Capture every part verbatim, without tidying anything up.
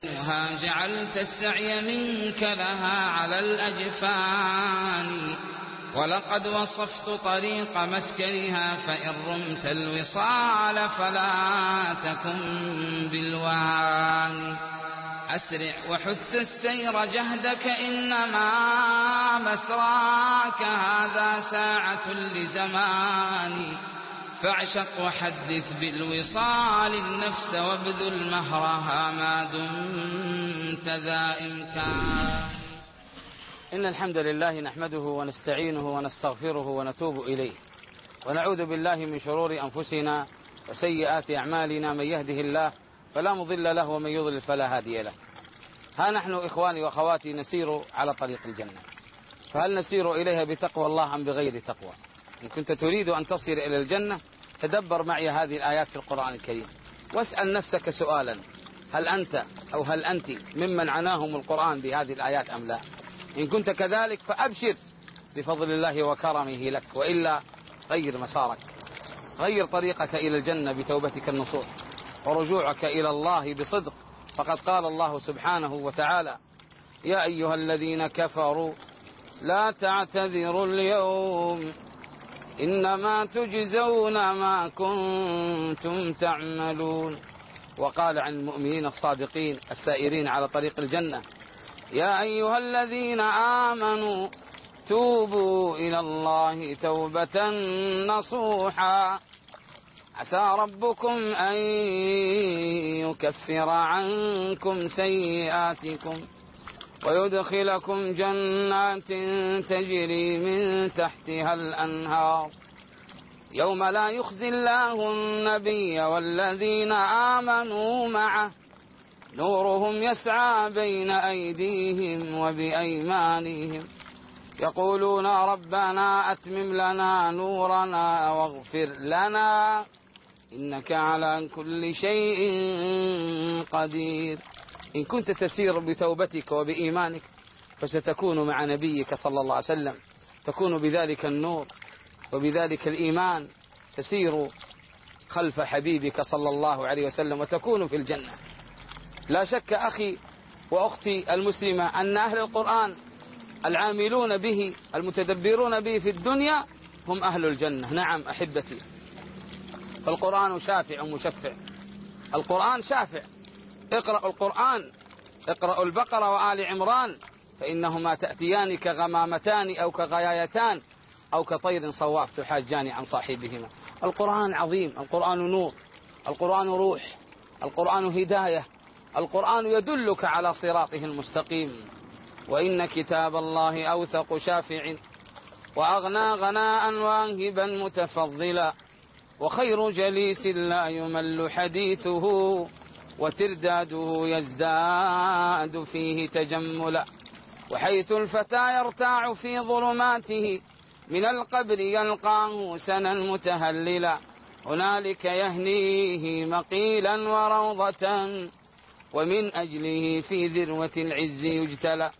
جعلت السعي منك لها على الأجفان، ولقد وصفت طريق مسكنها فإن رمت الوصال فلا تكن بالوان. أسرع وحث السير جهدك إنما مسراك هذا ساعة لزمان، فاعشق وحدث بالوصال النفس وابذل مهرها ما دمت ذا إمكان. إن الحمد لله نحمده ونستعينه ونستغفره ونتوب إليه، ونعوذ بالله من شرور أنفسنا وسيئات أعمالنا، من يهده الله فلا مضل له ومن يضلل فلا هادي له. ها نحن إخواني وأخواتي نسير على طريق الجنة، فهل نسير إليها بتقوى الله أم بغير تقوى؟ إن كنت تريد أن تصير إلى الجنة تدبر معي هذه الآيات في القرآن الكريم، واسأل نفسك سؤالا: هل أنت أو هل أنت ممن عناهم القرآن بهذه الآيات أم لا؟ إن كنت كذلك فأبشر بفضل الله وكرمه لك، وإلا غير مسارك، غير طريقك إلى الجنة بتوبتك النصوح ورجوعك إلى الله بصدق. فقد قال الله سبحانه وتعالى: يا أيها الذين كفروا لا تعتذروا اليوم إنما تجزون ما كنتم تعملون. وقال عن المؤمنين الصادقين السائرين على طريق الجنة: يا أيها الذين آمنوا توبوا إلى الله توبة نصوحا عسى ربكم أن يكفر عنكم سيئاتكم ويدخلكم جنات تجري من تحتها الأنهار يوم لا يخزي الله النبي والذين آمنوا معه نورهم يسعى بين أيديهم وبأيمانهم يقولون ربنا أتمم لنا نورنا واغفر لنا إنك على كل شيء قدير. إن كنت تسير بتوبتك وبإيمانك فستكون مع نبيك صلى الله عليه وسلم، تكون بذلك النور وبذلك الإيمان، تسير خلف حبيبك صلى الله عليه وسلم وتكون في الجنة. لا شك أخي وأختي المسلمة أن أهل القرآن العاملون به المتدبرون به في الدنيا هم أهل الجنة. نعم أحبتي، فالقرآن شافع مشفع، القرآن شافع. اقرأوا القرآن، اقرأوا البقرة وآل عمران، فإنهما تأتيان كغمامتان أو كغيايتان أو كطير صواف تحاجان عن صاحبهما. القرآن عظيم، القرآن نور، القرآن روح، القرآن هداية، القرآن يدلك على صراطه المستقيم. وإن كتاب الله أوثق شافع وأغنى غناء واهبا متفضلا وخير جليس لا يمل حديثه وترداده يزداد فيه تجملا وحيث الفتى يرتاع في ظلماته من القبر يلقاه سنا متهللا هنالك يهنيه مقيلا وروضة ومن أجله في ذروة العز يجتلى.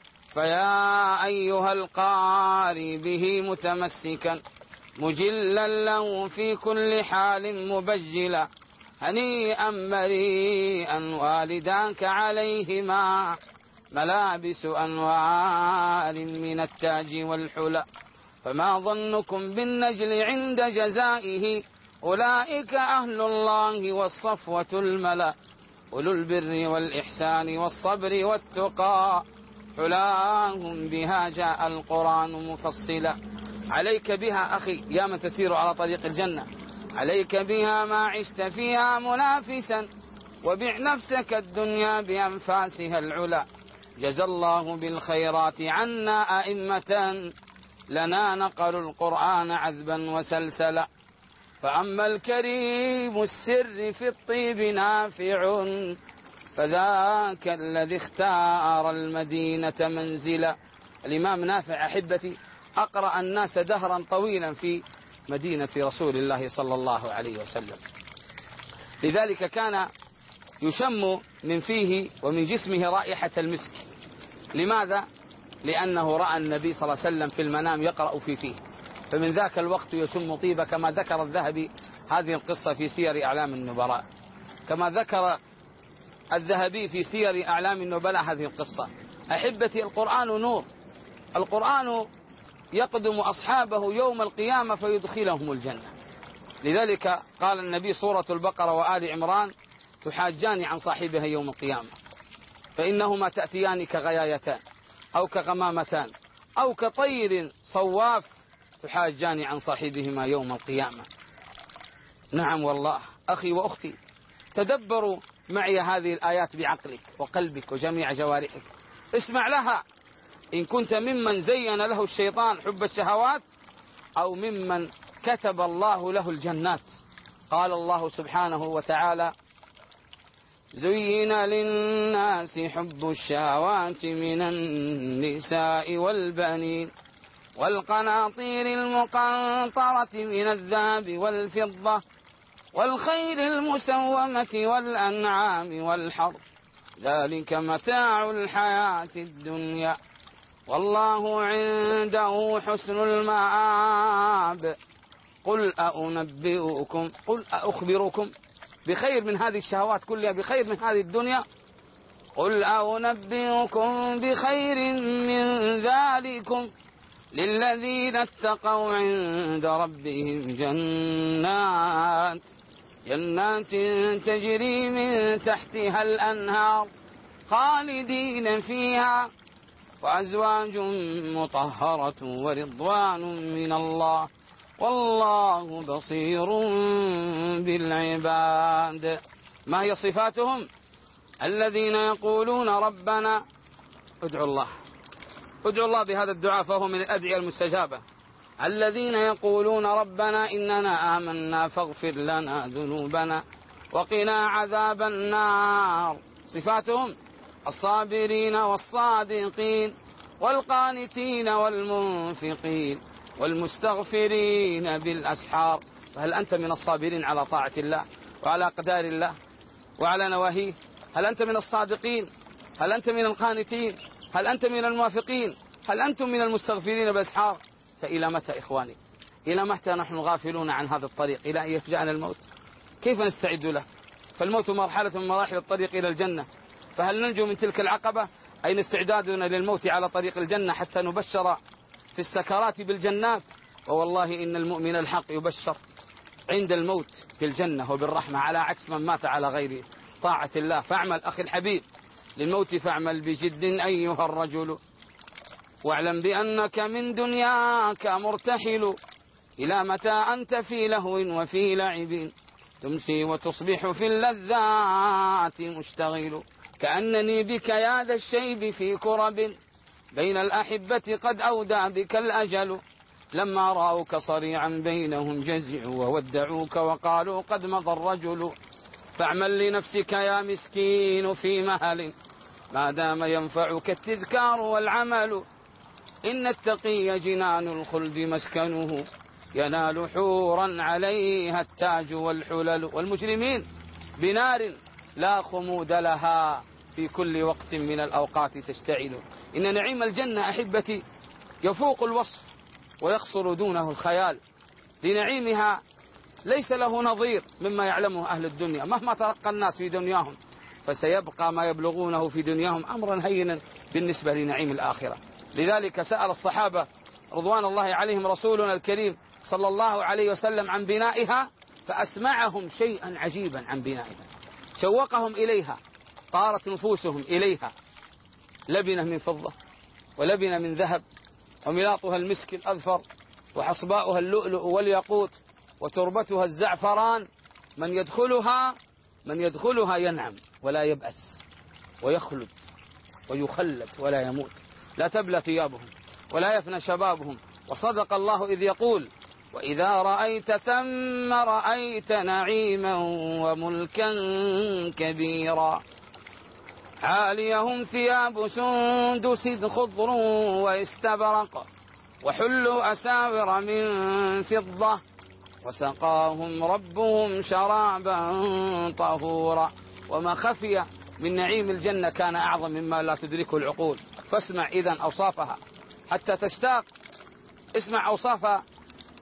فيا أيها القاري به متمسكا مجلا له في كل حال مبجلا هنيئا مريئا والداك عليهما ملابس أنوار من التاج والحلى فما ظنكم بالنجل عند جزائه أولئك أهل الله والصفوة الملا أولو البر والإحسان والصبر والتقى حلاهم بها جاء القرآن مفصلا. عليك بها أخي يا من تسير على طريق الجنة، عليك بها ما عشت فيها منافسا وبع نفسك الدنيا بأنفاسها العلا. جزى الله بالخيرات عنا أئمة لنا نقلوا القرآن عذبا وسلسلا فأما الكريم السر في الطيب نافع فذاك الذي اختار المدينة منزلا. الإمام نافع أحبتي أقرأ الناس دهرا طويلا في مدينة رسول الله صلى الله عليه وسلم، لذلك كان يشم من فيه ومن جسمه رائحة المسك. لماذا؟ لأنه رأى النبي صلى الله عليه وسلم في المنام يقرأ في فيه، فمن ذاك الوقت يشم طيبة، كما ذكر الذهبي هذه القصة في سير أعلام النبلاء. كما ذكر الذهبي في سير أعلام النبلاء هذه القصة. أحبتي، القرآن نور، القرآن يقدم أصحابه يوم القيامة فيدخلهم الجنة. لذلك قال النبي سورة البقرة وآل عمران تحاجان عن صاحبها يوم القيامة، فإنهما تأتيان كغيايتان أو كغمامتان أو كطير صواف تحاجان عن صاحبهما يوم القيامة. نعم والله أخي وأختي، تدبروا معي هذه الآيات بعقلك وقلبك وجميع جوارحك، اسمع لها إن كنت ممن زين له الشيطان حب الشهوات أو ممن كتب الله له الجنات. قال الله سبحانه وتعالى: زين للناس حب الشهوات من النساء والبنين والقناطير المقنطرة من الذهب والفضة والخيل المسومة والأنعام والحرث ذلك متاع الحياة الدنيا والله عنده حسن المآب قل أنبئكم قل أخبركم بخير من هذه الشهوات كلها، بخير من هذه الدنيا. قل أنبئكم بخير من ذلكم للذين اتقوا عند ربهم جنات جنات تجري من تحتها الأنهار خالدين فيها وأزواج مطهرة ورضوان من الله والله بصير بالعباد. ما هي صفاتهم؟ الذين يقولون ربنا ادعوا الله ادعوا الله بهذا الدعاء فهو من الأدعية المستجابة. الذين يقولون ربنا إننا آمنا فاغفر لنا ذنوبنا وقنا عذاب النار. صفاتهم الصابرين والصادقين والقانتين والمنفقين والمستغفرين بالأسحار. فهل أنت من الصابرين على طاعة الله وعلى أقدار الله وعلى نواهيه؟ هل أنت من الصادقين؟ هل أنت من القانتين؟ هل أنت من الموافقين؟ هل أنتم من المستغفرين بالأسحار؟ فإلى متى إخواني؟ إلى متى نحن غافلون عن هذا الطريق إلى أن يفجأنا الموت؟ كيف نستعد له؟ فالموت مرحلة من مراحل الطريق إلى الجنة، فهل ننجو من تلك العقبة؟ أين استعدادنا للموت على طريق الجنة حتى نبشر في السكرات بالجنات؟ ووالله إن المؤمن الحق يبشر عند الموت بالجنة وبالرحمة على عكس من مات على غير طاعة الله. فاعمل أخي الحبيب للموت فاعمل بجد أيها الرجل واعلم بأنك من دنياك مرتحل إلى متى أنت في لهو وفي لعب تمسي وتصبح في اللذات مشتغل كأنني بك يا ذا الشيب في كرب بين الأحبة قد أودى بك الأجل لما رأوك صريعا بينهم جزعوا وودعوك وقالوا قد مضى الرجل فاعمل لنفسك يا مسكين في مهل ما دام ينفعك التذكار والعمل إن التقي جنان الخلد مسكنه ينال حورا عليها التاج والحلل والمجرمين بنار لا خمود لها في كل وقت من الأوقات تشتعل. إن نعيم الجنة أحبتي يفوق الوصف ويقصر دونه الخيال، لنعيمها ليس له نظير مما يعلمه أهل الدنيا. مهما ترقى الناس في دنياهم فسيبقى ما يبلغونه في دنياهم أمرا هينا بالنسبة لنعيم الآخرة. لذلك سأل الصحابة رضوان الله عليهم رسولنا الكريم صلى الله عليه وسلم عن بنائها فأسمعهم شيئا عجيبا عن بنائها، شوقهم إليها، طارت نفوسهم إليها. لبنة من فضة ولبنة من ذهب وملاطها المسك الأذفر وحصباؤها اللؤلؤ والياقوت وتربتها الزعفران من يدخلها من يدخلها ينعم ولا يبأس ويخلد ويخلد ولا يموت، لا تبلى ثيابهم ولا يفنى شبابهم. وصدق الله إذ يقول وإذا رأيت ثم رأيت نعيما وملكا كبيرا عاليهم ثياب سندس خضر واستبرق وحلوا أساور من فضة وسقاهم ربهم شرابا طهورا. وما خفي من نعيم الجنة كان أعظم مما لا تدركه العقول. فاسمع إذن أوصافها حتى تشتاق. اسمع أوصاف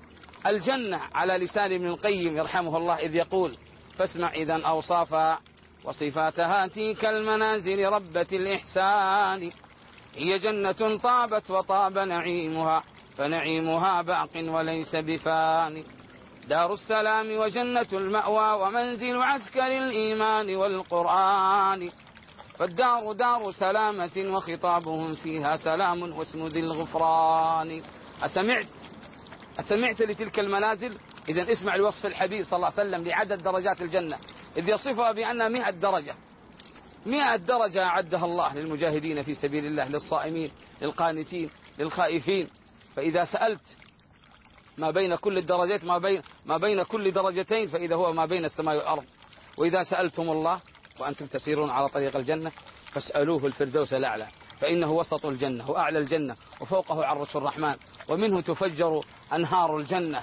الجنة على لسان ابن القيم يرحمه الله إذ يقول فاسمع إذن أوصاف وصفاتها تلك المنازل ربة الإحسان. هي جنة طابت وطاب نعيمها، فنعيمها باق وليس بفان. دار السلام وجنة المأوى، ومنزل عسكر الإيمان والقرآن. فالدار دار سلامة، وخطابهم فيها سلام، واسم ذي الغفران. أسمعت أسمعت لتلك المنازل؟ إذن اسمع الوصف الحبيب صلى الله عليه وسلم لعدد درجات الجنة، إذ يصفها بأنها مئة درجة. مئة درجة أعدها الله للمجاهدين في سبيل الله، للصائمين، للقانتين، للخائفين. فإذا سألت ما بين كل الدرجات ما بين ما بين كل درجتين فإذا هو ما بين السماء والأرض. وإذا سألتم الله وأنتم تسيرون على طريق الجنة فاسألوه الفردوس الأعلى، فإنه وسط الجنة وأعلى الجنة وفوقه عرش الرحمن، ومنه تفجر أنهار الجنة.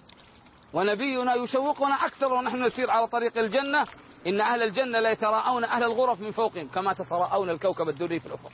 ونبينا يشوقنا أكثر ونحن نسير على طريق الجنة: إن أهل الجنة لا يتراءون أهل الغرف من فوقهم كما تتراءون الكوكب الدري في الأفق.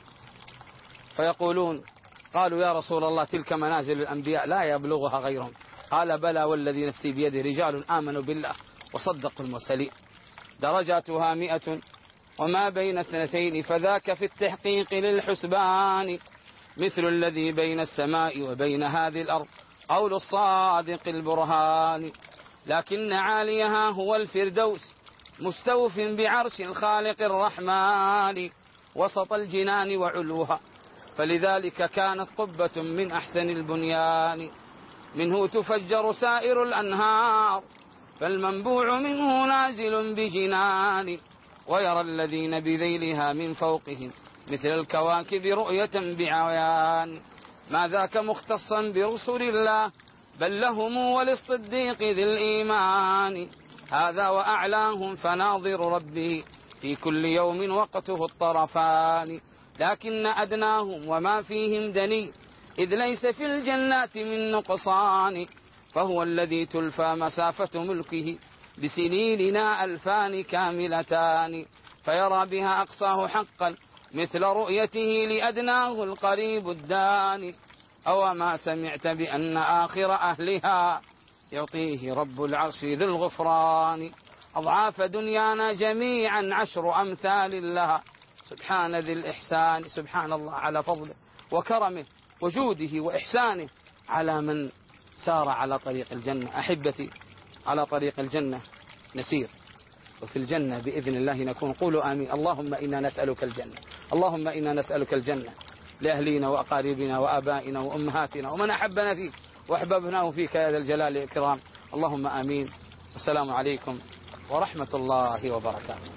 فيقولون: قالوا يا رسول الله تلك منازل الأنبياء لا يبلغها غيرهم. قال: بلى والذي نفسي بيده، رجال آمنوا بالله وصدقوا المرسلين. درجاتها مئة وما بين اثنتين، فذاك في التحقيق للحسبان. مثل الذي بين السماء وبين هذه الأرض قول الصادق البرهان. لكن عاليها هو الفردوس مستوف بعرش الخالق الرحمن، وسط الجنان وعلوها، فلذلك كانت قبة من أحسن البنيان. منه تفجر سائر الأنهار، فالمنبوع منه نازل بجنان. ويرى الذين بذيلها من فوقهم مثل الكواكب رؤية بعيان. ما ذاك مختصا برسل الله، بل لهم وللصديق ذي الإيمان. هذا وأعلاهم فناظر ربه في كل يوم وقته الطرفان. لكن أدناهم وما فيهم دني، إذ ليس في الجنات من نقصان. فهو الذي تلفى مسافة ملكه بسنيننا ألفان كاملتان. فيرى بها أقصاه حقا مثل رؤيته لأدناه القريب الداني. أو ما سمعت بأن آخر أهلها يعطيه رب العرش ذي الغفران. أضعاف دنيانا جميعا عشر أمثال لها، سبحان ذي الإحسان. سبحان الله على فضله وكرمه وجوده وإحسانه على من سار على طريق الجنة. أحبتي، على طريق الجنة نسير، وفي الجنة بإذن الله نكون. قولوا آمين. اللهم إنا نسألك الجنة، اللهم إنا نسألك الجنة لأهلينا وأقاربنا وآبائنا وأمهاتنا ومن أحبنا فيك وأحببناه فيك يا ذا الجلال والإكرام. اللهم آمين. والسلام عليكم ورحمة الله وبركاته.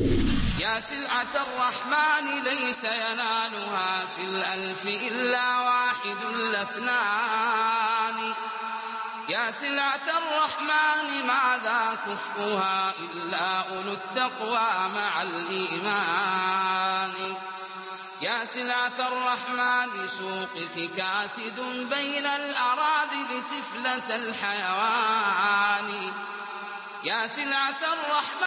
يا سلعة الرحمن ليس ينالها في الألف إلا واحد الاثنان. يا سلعة الرحمن ماذا كفؤها إلا أولو التقوى مع الإيمان. يا سلعة الرحمن سوقك كاسد بين الأراضي بسفلة الحيوان. يا سلعة الرحمن